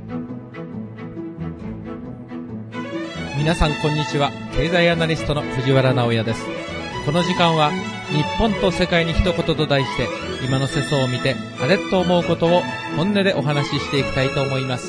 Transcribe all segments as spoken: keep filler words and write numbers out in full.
皆さんこんにちは。経済アナリストの藤原直也です。この時間は日本と世界に一言と題して、今の世相を見てあれと思うことを本音でお話ししていきたいと思います。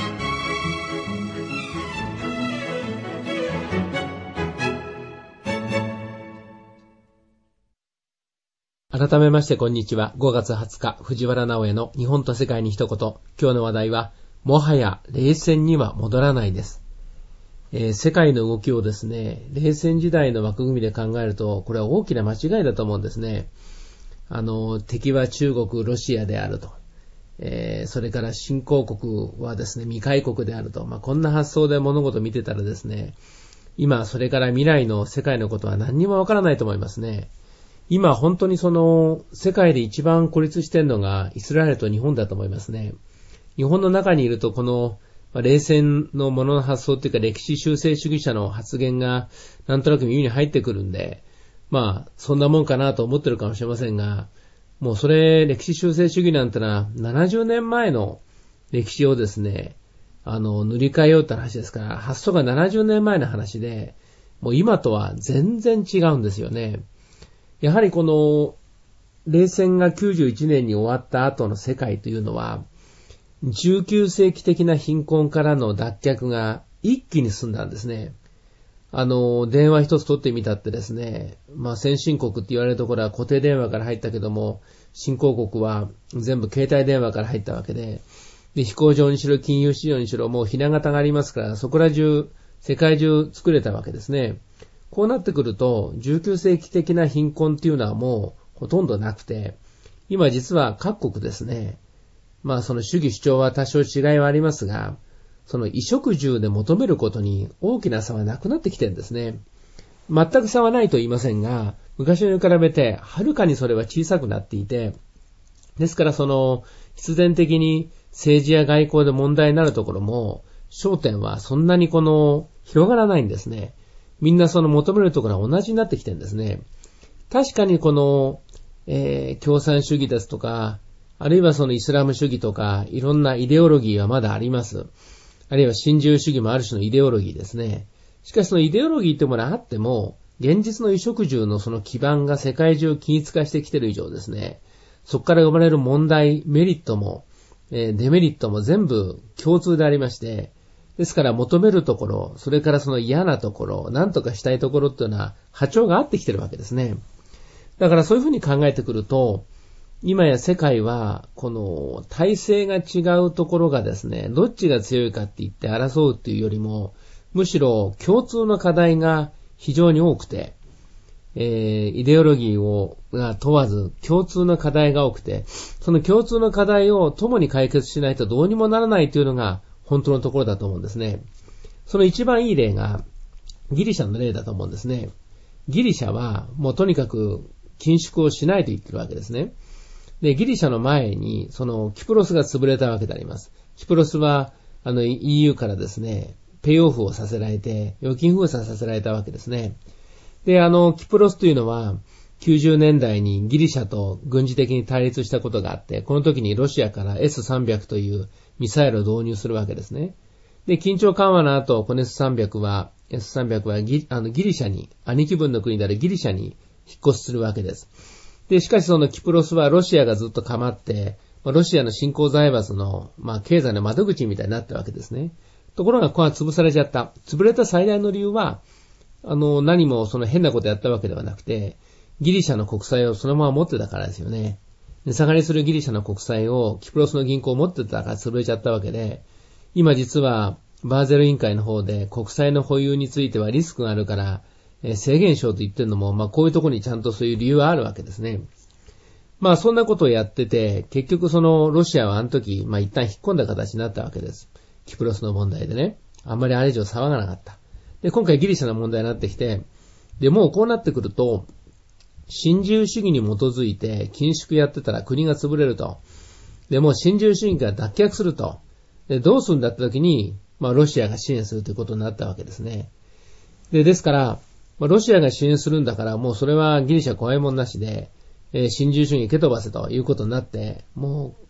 改めましてこんにちは。ごがつはつか藤原直也の日本と世界に一言。今日の話題はもはや冷戦には戻らないです。えー、世界の動きをですね、冷戦時代の枠組みで考えると、これは大きな間違いだと思うんですね。あの、敵は中国、ロシアであると。えー、それから新興国はですね、未開国であると。まあ、こんな発想で物事を見てたらですね、今、それから未来の世界のことは何にもわからないと思いますね。今、本当にその、世界で一番孤立しているのがイスラエルと日本だと思いますね。日本の中にいると、この、まあ、冷戦のものの発想っていうか歴史修正主義者の発言がなんとなく耳に入ってくるんで、まあそんなもんかなと思ってるかもしれませんが、もうそれ歴史修正主義なんてのはななじゅうねんまえの歴史をですね、あの塗り替えようって話ですから、発想がななじゅうねんまえの話で、もう今とは全然違うんですよね。やはりこの冷戦がきゅうじゅういちねんに終わった後の世界というのは、じゅうきゅうせいき的な貧困からの脱却が一気に進んだんですね。あの、電話一つ取ってみたってですね、まあ先進国って言われるところは固定電話から入ったけども、新興国は全部携帯電話から入ったわけで、で飛行場にしろ金融市場にしろもうひな形がありますから、そこら中、世界中作れたわけですね。こうなってくると、じゅうきゅうせいき的な貧困っていうのはもうほとんどなくて、今実は各国ですね、まあその主義主張は多少違いはありますが、その衣食住で求めることに大きな差はなくなってきてるんですね。全く差はないと言いませんが、昔に比べてはるかにそれは小さくなっていて、ですからその必然的に政治や外交で問題になるところも、焦点はそんなにこの広がらないんですね。みんなその求めるところは同じになってきてるんですね。確かにこの、えー、共産主義ですとか、あるいはそのイスラム主義とか、いろんなイデオロギーはまだあります。あるいは新自由主義もある種のイデオロギーですね。しかしそのイデオロギーってものがあっても、現実の衣食住のその基盤が世界中均一化してきている以上ですね、そこから生まれる問題、メリットも、えー、デメリットも全部共通でありまして、ですから求めるところ、それからその嫌なところ、何とかしたいところっていうのは波長が合ってきてるわけですね。だからそういうふうに考えてくると、今や世界は、この体制が違うところがですね、どっちが強いかって言って争うっていうよりも、むしろ共通の課題が非常に多くて、えー、イデオロギーをが問わず共通の課題が多くて、その共通の課題を共に解決しないとどうにもならないというのが本当のところだと思うんですね。その一番いい例がギリシャの例だと思うんですね。ギリシャはもうとにかく緊縮をしないと言ってるわけですね。で、ギリシャの前に、その、キプロスが潰れたわけであります。キプロスは、あの、イーユー からですね、ペイオフをさせられて、預金封鎖させられたわけですね。で、あの、キプロスというのは、きゅうじゅうねんだいにギリシャと軍事的に対立したことがあって、この時にロシアから エスさんびゃく というミサイルを導入するわけですね。で、緊張緩和の後、この エスさんびゃく は、エスさんびゃく はギ、あのギリシャに、兄貴分の国であるギリシャに引っ越しするわけです。で、しかしそのキプロスはロシアがずっと構って、ロシアの新興財閥の、まあ、経済の窓口みたいになったわけですね。ところが、ここは潰されちゃった。潰れた最大の理由は、あの、何もその変なことやったわけではなくて、ギリシャの国債をそのまま持ってたからですよね。値下がりするギリシャの国債をキプロスの銀行を持ってたから潰れちゃったわけで、今実はバーゼル委員会の方で国債の保有についてはリスクがあるから、えー、制限しようと言ってるのも、まあこういうところにちゃんとそういう理由はあるわけですね。まあそんなことをやってて、結局そのロシアはあの時、まあ一旦引っ込んだ形になったわけです。キプロスの問題でね。あんまりあれ以上騒がなかった。で、今回ギリシャの問題になってきて、で、もうこうなってくると、新自由主義に基づいて緊縮やってたら国が潰れると。で、もう新自由主義から脱却すると。で、どうするんだった時に、まあロシアが支援するということになったわけですね。で、ですから、まあ、ロシアが支援するんだから、もうそれはギリシャ怖いもんなしで、えー、新自由主義蹴飛ばせということになって、もう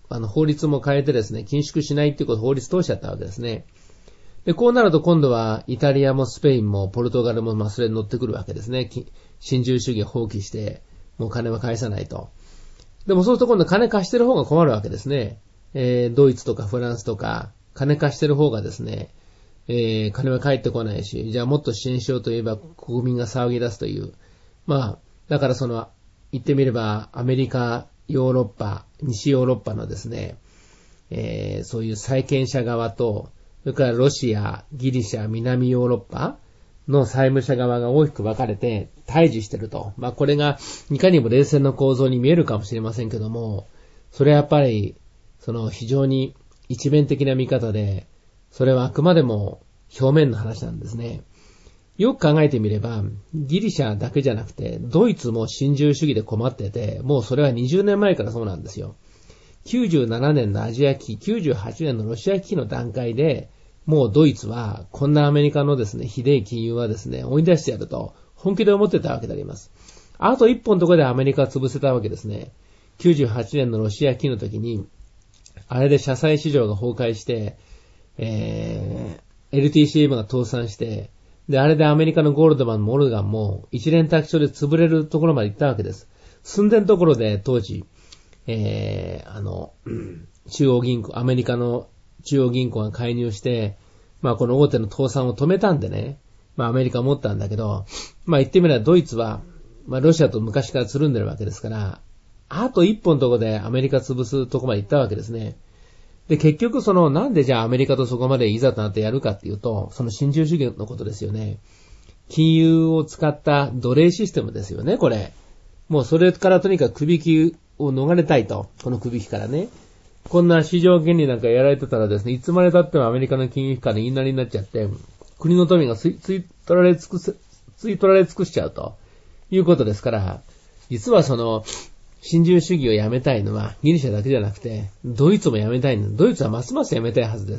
あの、法律も変えてですね、緊縮しないっていうことを法律通しちゃったわけですね。で、こうなると今度はイタリアもスペインもポルトガルもまあそれに乗ってくるわけですね。新自由主義を放棄して、もう金は返さないと。でもそうすると今度金貸してる方が困るわけですね。えー、ドイツとかフランスとか、金貸してる方がですね、えー、金は返ってこないし、じゃあもっと支援しようといえば国民が騒ぎ出すという。まあ、だからその、言ってみればアメリカ、ヨーロッパ、西ヨーロッパのですね、えー、そういう債権者側と、それからロシア、ギリシャ、南ヨーロッパの債務者側が大きく分かれて対峙してると。まあこれがいかにも冷戦の構造に見えるかもしれませんけども、それはやっぱりその非常に一面的な見方で、それはあくまでも表面の話なんですね。よく考えてみれば、ギリシャだけじゃなくて、ドイツも新自由主義で困ってて、もうそれはにじゅうねんまえからそうなんですよ。きゅうじゅうななねんのアジア危機、きゅうじゅうはちねんのロシア危機の段階で、もうドイツは、こんなアメリカのですね、ひでえ金融はですね、追い出してやると、本気で思ってたわけであります。あと一本のところでアメリカは潰せたわけですね。きゅうじゅうはちねんのロシア危機の時に、あれで社債市場が崩壊して、えー、エルティーシーエム が倒産して、で、あれでアメリカのゴールドマン、モルガンも一連卓上で潰れるところまで行ったわけです。寸前のところで当時、えー、あの、中央銀行、アメリカの中央銀行が介入して、まあこの大手の倒産を止めたんでね、まあアメリカ持ったんだけど、まあ言ってみればドイツは、まあロシアと昔からつるんでるわけですから、あと一本のところでアメリカ潰すとこまで行ったわけですね。で、結局その、なんでじゃあアメリカとそこまでいざとなってやるかっていうと、その新自由主義のことですよね。金融を使った奴隷システムですよね、これ。もうそれからとにかく首引きを逃れたいと。この首引きからね。こんな市場原理なんかやられてたらですね、いつまで経ってもアメリカの金融機関の言いなりになっちゃって、国の富がつい、つい取られ尽くす、つい取られ尽くしちゃうということですから、実はその、新自由主義をやめたいのはギリシャだけじゃなくて、ドイツもやめたいんです。ドイツはますますやめたいはずです。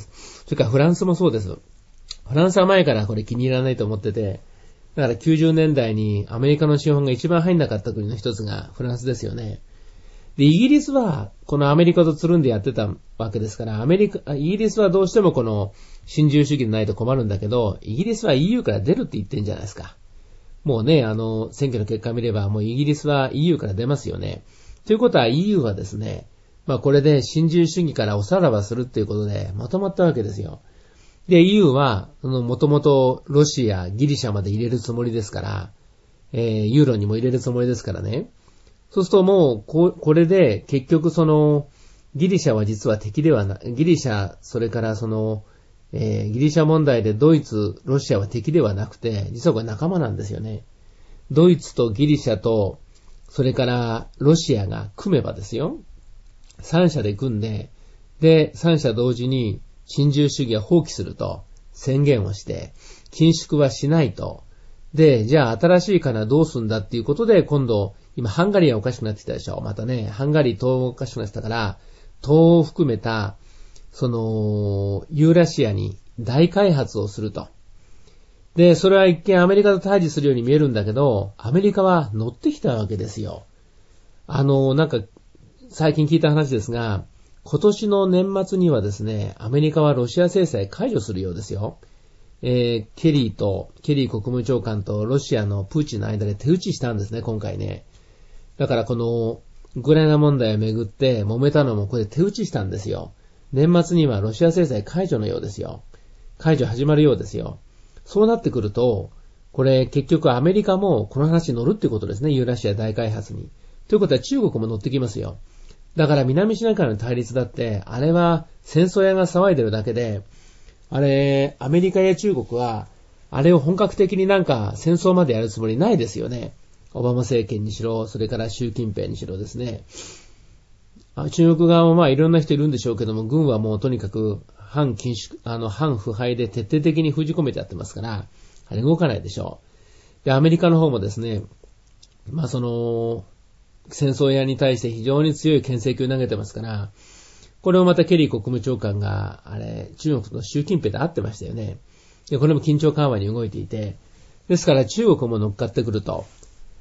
それからフランスもそうです。フランスは前からこれ気に入らないと思ってて、だからきゅうじゅうねんだいにアメリカの資本が一番入んなかった国の一つがフランスですよね。で、イギリスはこのアメリカとつるんでやってたわけですから、アメリカ、イギリスはどうしてもこの新自由主義でないと困るんだけど、イギリスは イーユー から出るって言ってんじゃないですか。もうね、あの、選挙の結果を見れば、もうイギリスは イーユー から出ますよね。ということは イーユー はですね、まあこれで新自由主義からおさらばするっていうことでまとまったわけですよ。で、イーユー は、もともとロシア、ギリシャまで入れるつもりですから、えー、ユーロにも入れるつもりですからね。そうするともう、こ、これで結局その、ギリシャは実は敵ではな、ギリシャ、それからその、えー、ギリシャ問題でドイツ、ロシアは敵ではなくて、実はこれ仲間なんですよね。ドイツとギリシャと、それからロシアが組めばですよ。三者で組んで、で、三者同時に新自由主義は放棄すると宣言をして、緊縮はしないと。で、じゃあ新しい金はどうすんだっていうことで、今度、今ハンガリーはおかしくなってきたでしょ。またね、ハンガリー、東欧おかしくなってきたから、東欧を含めた、その、ユーラシアに大開発をすると。で、それは一見アメリカと対峙するように見えるんだけど、アメリカは乗ってきたわけですよ。あの、なんか、最近聞いた話ですが、今年の年末にはですね、アメリカはロシア制裁解除するようですよ。えー、ケリーと、ケリー国務長官とロシアのプーチンの間で手打ちしたんですね、今回ね。だからこの、ウクライナ問題をめぐって揉めたのもこれ手打ちしたんですよ。年末にはロシア制裁解除のようですよ。解除始まるようですよ。そうなってくると、これ結局アメリカもこの話に乗るっていうことですね、ユーラシア大開発に。ということは中国も乗ってきますよ。だから南シナ海の対立だって、あれは戦争屋が騒いでるだけで、あれ、アメリカや中国は、あれを本格的になんか戦争までやるつもりないですよね。オバマ政権にしろ、それから習近平にしろですね。中国側もまあいろんな人いるんでしょうけども、軍はもうとにかく反緊縮、あの反腐敗で徹底的に封じ込めてやってますから、あれ動かないでしょう。で、アメリカの方もですね、まあその、戦争屋に対して非常に強い牽制球を投げてますから、これをまたケリー国務長官が、あれ、中国の習近平と会ってましたよね。で、これも緊張緩和に動いていて、ですから中国も乗っかってくると。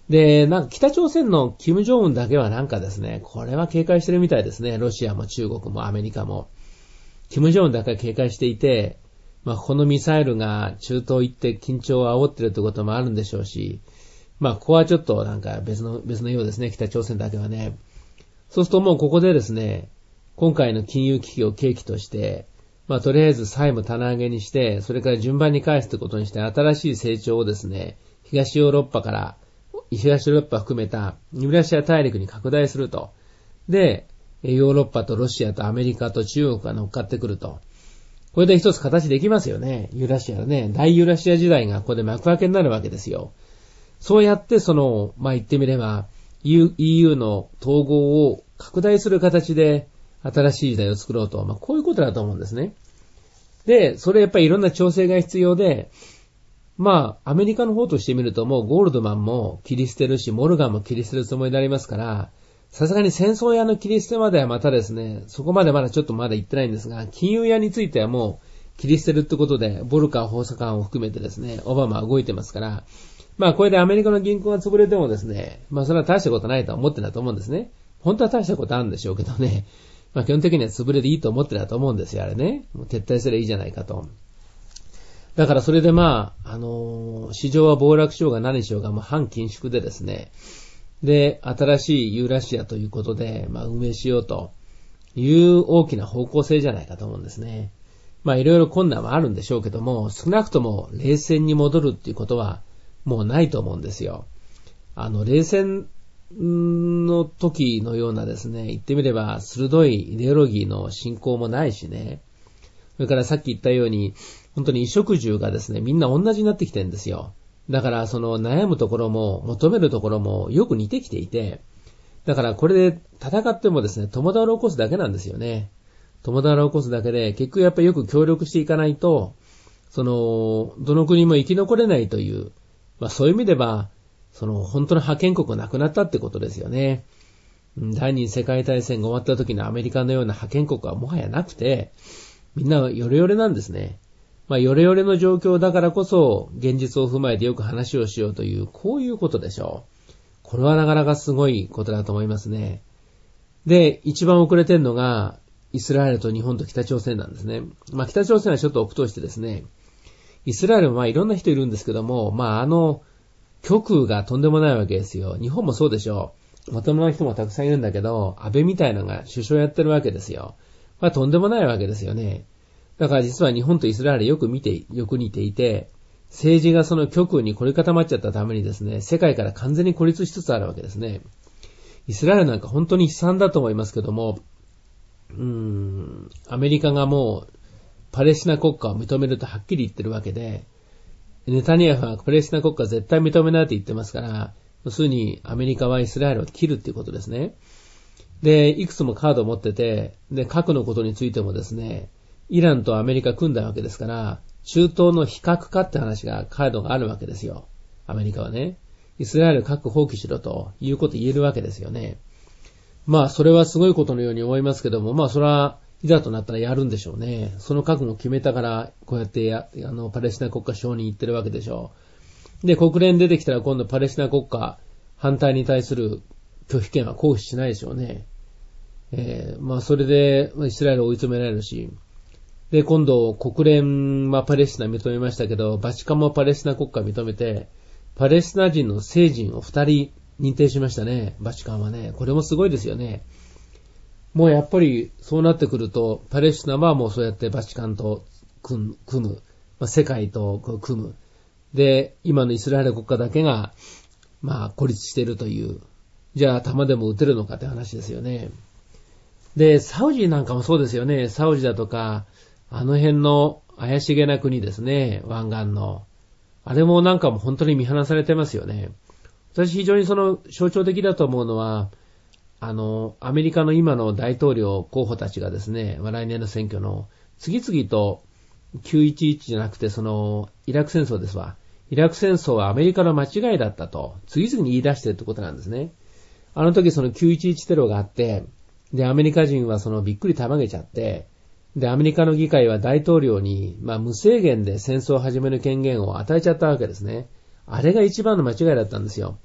で、なんか北朝鮮の金正恩だけはなんかですね、これは警戒してるみたいですね。ロシアも中国もアメリカも。金正恩だけは警戒していて、まあこのミサイルが中東行って緊張を煽ってるってこともあるんでしょうし、まあここはちょっとなんか別の、別のようですね。北朝鮮だけはね。そうするともうここでですね、今回の金融危機を契機として、まあとりあえず債務棚上げにして、それから順番に返すってことにして新しい成長をですね、東ヨーロッパから、東ヨーロッパ含めたユーラシア大陸に拡大すると。で、ヨーロッパとロシアとアメリカと中国が乗っかってくると。これで一つ形できますよね。ユーラシアね。大ユーラシア時代がここで幕開けになるわけですよ。そうやってその、まあ、言ってみれば、イーユー の統合を拡大する形で新しい時代を作ろうと。まあ、こういうことだと思うんですね。で、それやっぱりいろんな調整が必要で、まあ、アメリカの方としてみるともうゴールドマンも切り捨てるし、モルガンも切り捨てるつもりになりますから、さすがに戦争屋の切り捨てまではまたですね、そこまでまだちょっとまだ言ってないんですが、金融屋についてはもう切り捨てるってことで、ボルカー補佐官を含めてですね、オバマは動いてますから、まあこれでアメリカの銀行が潰れてもですね、まあそれは大したことないとは思ってないと思うんですね。本当は大したことあるんでしょうけどね、まあ基本的には潰れでいいと思ってないと思うんですよ、あれね。もう撤退すればいいじゃないかと。だからそれでまあ、あのー、市場は暴落しようが何しようがもう反緊縮でですね、で、新しいユーラシアということで、まあ運営しようという大きな方向性じゃないかと思うんですね。まあいろいろ困難はあるんでしょうけども、少なくとも冷戦に戻るっていうことはもうないと思うんですよ。あの、冷戦の時のようなですね、言ってみれば鋭いイデオロギーの進行もないしね、それからさっき言ったように、本当に衣食住がですね、みんな同じになってきてるんですよ。だからその悩むところも求めるところもよく似てきていて、だからこれで戦ってもですね、共倒れを起こすだけなんですよね。共倒れを起こすだけで、結局やっぱりよく協力していかないと、その、どの国も生き残れないという、まあそういう意味では、その本当の覇権国がなくなったってことですよね。第二次世界大戦が終わった時のアメリカのような覇権国はもはやなくて、みんなヨレヨレなんですね。まあ、ヨレヨレの状況だからこそ、現実を踏まえてよく話をしようという、こういうことでしょう。これはなかなかすごいことだと思いますね。で、一番遅れてるのが、イスラエルと日本と北朝鮮なんですね。まあ、北朝鮮はちょっと奥としてですね、イスラエルもまあいろんな人いるんですけども、まああの、極右がとんでもないわけですよ。日本もそうでしょう。まともな人もたくさんいるんだけど、安倍みたいなのが首相やってるわけですよ。まあとんでもないわけですよね。だから実は日本とイスラエルよく見て、よく似ていて、政治がその極右に凝り固まっちゃったためにですね、世界から完全に孤立しつつあるわけですね。イスラエルなんか本当に悲惨だと思いますけども、うーん、アメリカがもうパレスチナ国家を認めるとはっきり言ってるわけで、ネタニヤフはパレスチナ国家絶対認めないと言ってますから、要するにアメリカはイスラエルを切るっていうことですね。で、いくつもカードを持ってて、で、核のことについてもですね、イランとアメリカ組んだわけですから、中東の非核化って話がカードがあるわけですよ。アメリカはね。イスラエル核放棄しろということ言えるわけですよね。まあ、それはすごいことのように思いますけども、まあ、それはいざとなったらやるんでしょうね。その覚悟を決めたから、こうやってや、あの、パレスチナ国家承認言ってるわけでしょう。で、国連出てきたら今度パレスチナ国家反対に対する拒否権は行使しないでしょうね。えー、まあ、それで、イスラエルを追い詰められるし、で、今度、国連はパレスチナ認めましたけど、バチカンもパレスチナ国家認めて、パレスチナ人の聖人を二人認定しましたね、バチカンはね。これもすごいですよね。もうやっぱり、そうなってくると、パレスチナはもうそうやってバチカンと組む、まあ、世界と組む。で、今のイスラエル国家だけが、まあ、孤立しているという。じゃあ、弾でも撃てるのかって話ですよね。で、サウジなんかもそうですよね。サウジだとか、あの辺の怪しげな国ですね、湾岸の。あれもなんかもう本当に見放されてますよね。私非常にその象徴的だと思うのは、あの、アメリカの今の大統領候補たちがですね、来年の選挙の、次々ときゅういちいちじゃなくてその、イラク戦争ですわ。イラク戦争はアメリカの間違いだったと、次々に言い出してるってことなんですね。あの時そのきゅういちいちテロがあって、で、アメリカ人はそのびっくりたまげちゃって、で、アメリカの議会は大統領に、まあ、無制限で戦争を始める権限を与えちゃったわけですね。あれが一番の間違いだったんですよ。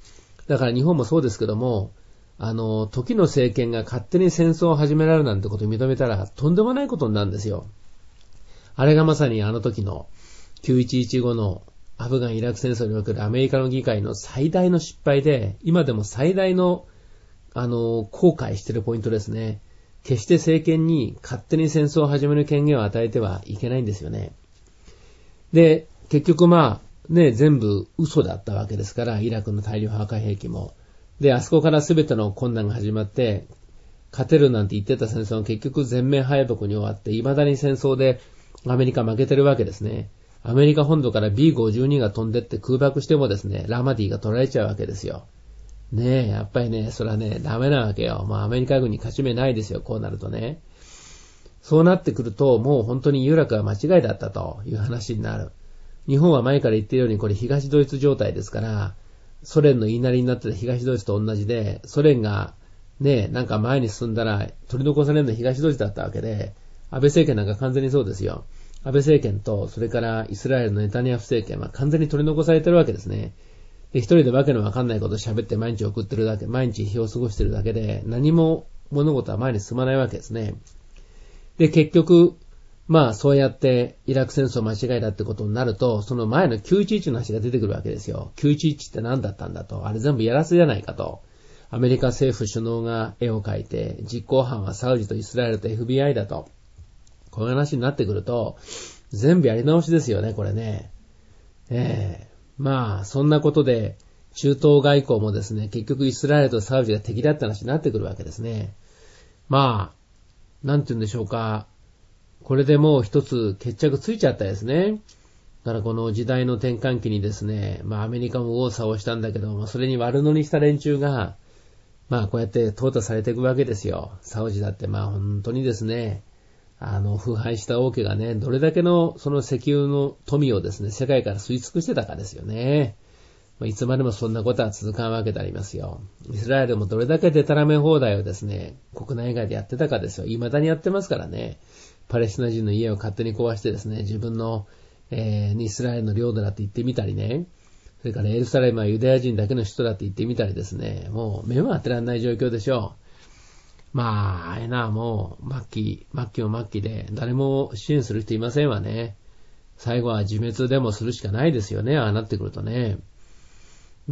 だから日本もそうですけども、あの、時の政権が勝手に戦争を始められるなんてことを認めたらとんでもないことになるんですよ。あれがまさにあの時のきゅういちいちごのアフガン・イラク戦争におけるアメリカの議会の最大の失敗で、今でも最大の、あの、後悔しているポイントですね。決して政権に勝手に戦争を始める権限を与えてはいけないんですよね。で、結局まあ、ね、全部嘘だったわけですから、イラクの大量破壊兵器も。で、あそこから全ての困難が始まって、勝てるなんて言ってた戦争は結局全面敗北に終わって、未だに戦争でアメリカ負けてるわけですね。アメリカ本土から ビーごじゅうに が飛んでって空爆してもですね、ラマディが取られちゃうわけですよ。ねえ、やっぱりね、それはね、ダメなわけよ。まあアメリカ軍に勝ち目ないですよ、こうなるとね。そうなってくると、もう本当にユーラクは間違いだったという話になる。日本は前から言っているようにこれ東ドイツ状態ですから、ソ連の言いなりになってた東ドイツと同じで、ソ連がね、なんか前に進んだら取り残されるのは東ドイツだったわけで、安倍政権なんか完全にそうですよ。安倍政権と、それからイスラエルのネタニヤフ政権は完全に取り残されてるわけですね。で、一人でわけのわかんないことを喋って毎日送ってるだけ、毎日日を過ごしてるだけで、何も物事は前に進まないわけですね。で、結局、まあそうやってイラク戦争間違いだってことになると、その前のきゅういちいちの話が出てくるわけですよ。きゅういちいちって何だったんだと。あれ全部やらせじゃないかと。アメリカ政府首脳が絵を描いて、実行犯はサウジとイスラエルと エフビーアイ だと。こういう話になってくると、全部やり直しですよね、これね。ええー、まあ、そんなことで、中東外交もですね、結局イスラエルとサウジが敵だった話になってくるわけですね。まあ、なんて言うんでしょうか。これでもう一つ決着ついちゃったですね。だからこの時代の転換期にですね、まあアメリカも右往左往したんだけども、それに悪乗りした連中が、まあこうやって淘汰されていくわけですよ。サウジだってまあ本当にですね、あの腐敗した王家がね、どれだけのその石油の富をですね、世界から吸い尽くしてたかですよね。いつまでもそんなことは続かんわけでありますよ。イスラエルもどれだけデタラメ放題をですね、国内外でやってたかですよ。未だにやってますからね。パレスチナ人の家を勝手に壊してですね、自分の、えー、イスラエルの領土だって言ってみたりね、それからエルサレムはユダヤ人だけの首都だって言ってみたりですね、もう目も当てられない状況でしょう。まあ、あれな、もう、末期、末期も末期で、誰も支援する人いませんわね。最後は自滅でもするしかないですよね、ああなってくるとね。うん、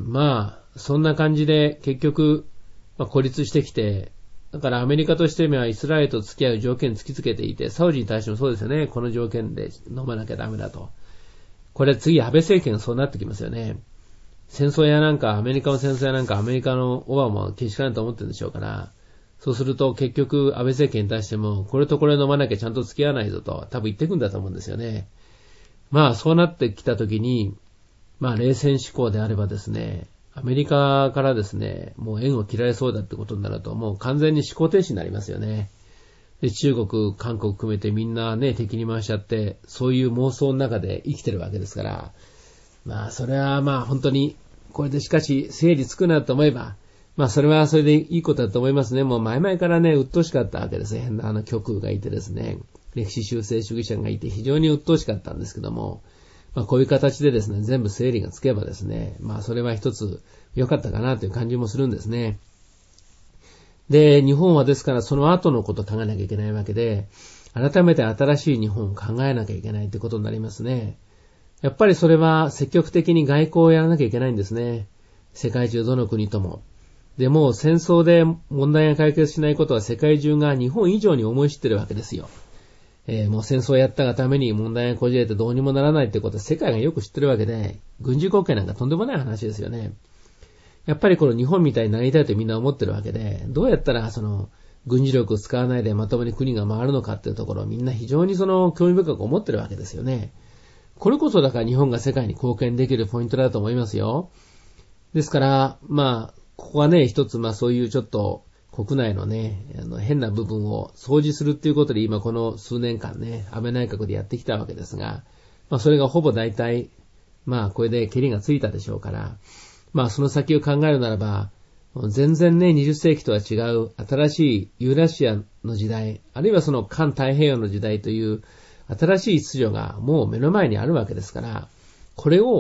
まあ、そんな感じで、結局、まあ、孤立してきて、だからアメリカとしてはイスラエルと付き合う条件突きつけていて、サウジに対してもそうですよね。この条件で飲まなきゃダメだと。これ次安倍政権そうなってきますよね。戦争やなんか、アメリカの戦争やなんか、アメリカのオバマはけしからんと思ってるんでしょうから、そうすると結局安倍政権に対しても、これとこれ飲まなきゃちゃんと付き合わないぞと、多分言ってくんだと思うんですよね。まあそうなってきたときに、まあ冷戦思考であればですね、アメリカからですね、もう縁を切られそうだってことになると、もう完全に思考停止になりますよね。で、中国、韓国含めてみんなね、敵に回しちゃって、そういう妄想の中で生きてるわけですから、まあ、それはまあ本当に、これでしかし整理つくなと思えば、まあそれはそれでいいことだと思いますね。もう前々からね、鬱陶しかったわけですね。変なあの極右がいてですね、歴史修正主義者がいて非常に鬱陶しかったんですけども、まあこういう形でですね、全部整理がつけばですね、まあそれは一つ良かったかなという感じもするんですね。で、日本はですからその後のことを考えなきゃいけないわけで、改めて新しい日本を考えなきゃいけないってことになりますね。やっぱりそれは積極的に外交をやらなきゃいけないんですね。世界中どの国とも。でも戦争で問題が解決しないことは世界中が日本以上に思い知ってるわけですよ。えー、もう戦争をやったがために問題がこじれてどうにもならないってことは世界がよく知ってるわけで、軍事国家なんかとんでもない話ですよね。やっぱりこの日本みたいになりたいとみんな思ってるわけで、どうやったらその軍事力を使わないでまともに国が回るのかっていうところをみんな非常にその興味深く思ってるわけですよね。これこそだから日本が世界に貢献できるポイントだと思いますよ。ですから、まあ、ここはね、一つ、まあそういうちょっと国内のね、あの変な部分を掃除するっていうことで今この数年間ね、安倍内閣でやってきたわけですが、まあそれがほぼ大体、まあこれでケリがついたでしょうから、まあその先を考えるならば、全然ね、にじゅっせいきとは違う新しいユーラシアの時代、あるいはその環太平洋の時代という新しい秩序がもう目の前にあるわけですから、これを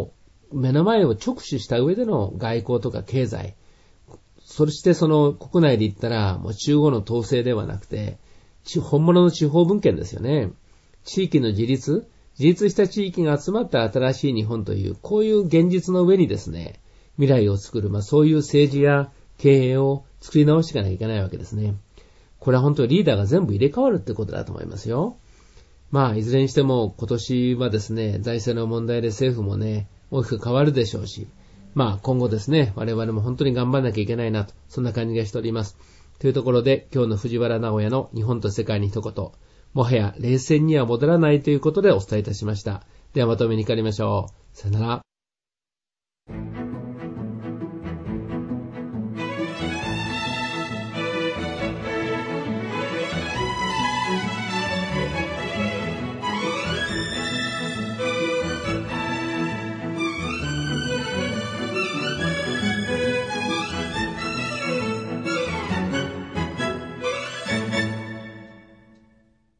目の前を直視した上での外交とか経済、そしてその国内で言ったらもう中央の統制ではなくて、本物の地方分権ですよね。地域の自立、自立した地域が集まった新しい日本という、こういう現実の上にですね、未来を作る、まあそういう政治や経営を作り直していかなきゃいけないわけですね。これは本当にリーダーが全部入れ替わるってことだと思いますよ。まあいずれにしても今年はですね、財政の問題で政府もね、大きく変わるでしょうし、まあ今後ですね、我々も本当に頑張らなきゃいけないなと、そんな感じがしております。というところで今日の藤原直也の日本と世界に一言、もはや冷戦には戻らないということでお伝えいたしました。ではまとめに帰りましょう。さよなら。